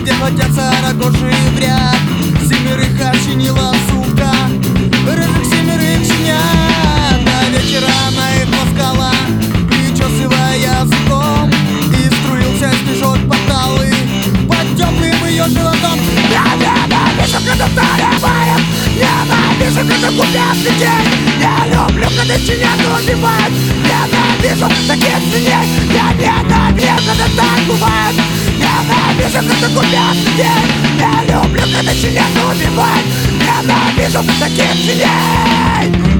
где платятся рогожи в ряд. Семерых ощенила сука, рыжих семерых щенят. До вечера она их ласкала, причесывая языком, и струился снежок по талы под теплым ее животом. Я ненавижу, когда таревает, ненавижу, когда губят людей. Я люблю, когда щенят убивают, ненавижу таких свиней. Я ненавижу, когда так бывает, ненавижу, когда губят людей. Я люблю, когда щенят убивают, ненавижу таких свиней.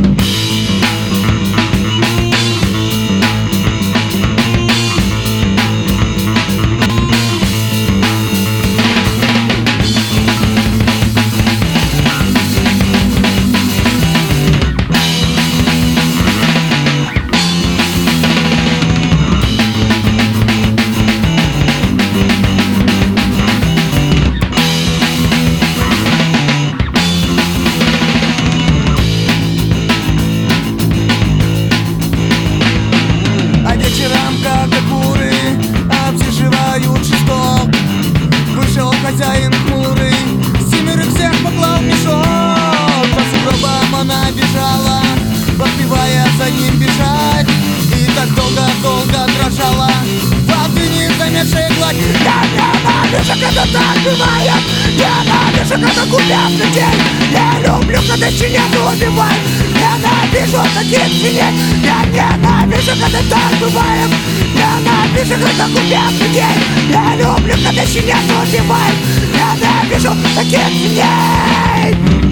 Хозяин хмурый, семерых всех поклал в мешок. По сугробам она бежала, подпевая за ним бежать. И так долго-долго дрожала воды не заметшей гладь. Я ненавижу, когда так бывает, ненавижу, когда губят людей. Я люблю, когда щенят убивают, ненавижу таких свиней. Я ненавижу, когда так бывает, ненавижу, когда губят людей. Я люблю, когда щенят убивают, ненавижу таких свиней.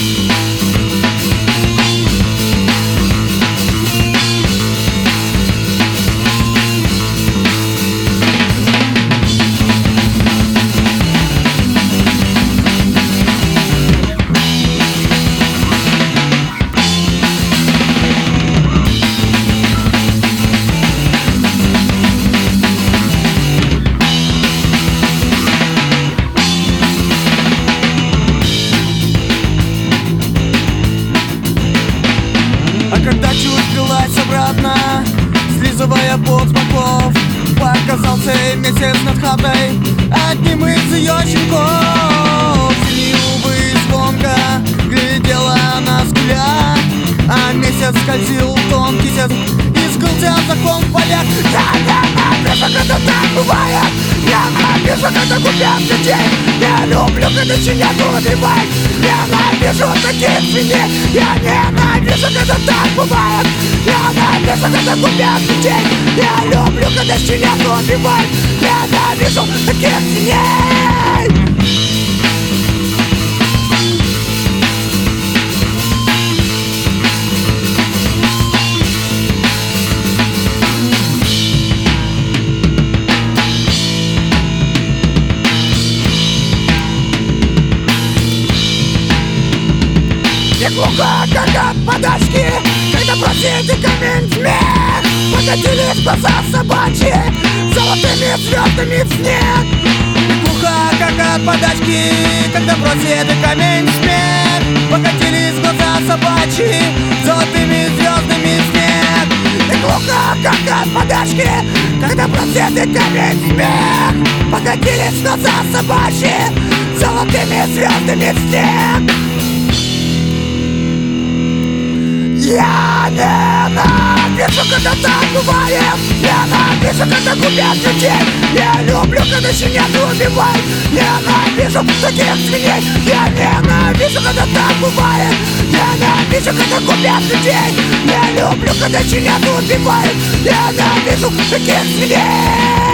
Когда чуть сбилась обратно, слизывая пот с боков, показался месяц над хатой одним из ее щенков. Ленивый звонко глядела она скуля, а месяц скользил тонкий сет и скрылся закон в полях. Я ненавижу, когда так бывает, ненавижу, когда губят людей. Я люблю, когда щенят убивают, ненавижу таких свиней. Я ненавижу, когда так бывает, ненавижу, когда губят людей. Я люблю, когда щенят убивают, ненавижу таких свиней. Не глухо, как от подачки, когда просите камень смех. Покатились глаза собачьи золотыми звездами в снег. Не глухо, как от подачки, когда просит камень смех. Покатились глаза собачьи золотыми звездами в снег. Не глухо, как от подачки, когда просит камень смех. Покатились глаза собачьи золотыми звездами в снег. Я ненавижу, когда так бывает, ненавижу, когда губят людей. Я люблю, когда щенят убивают, ненавижу таких свиней. Я ненавижу, когда так бывает, ненавижу, когда губят людей. Я люблю, когда щенят убивают, ненавижу таких свиней.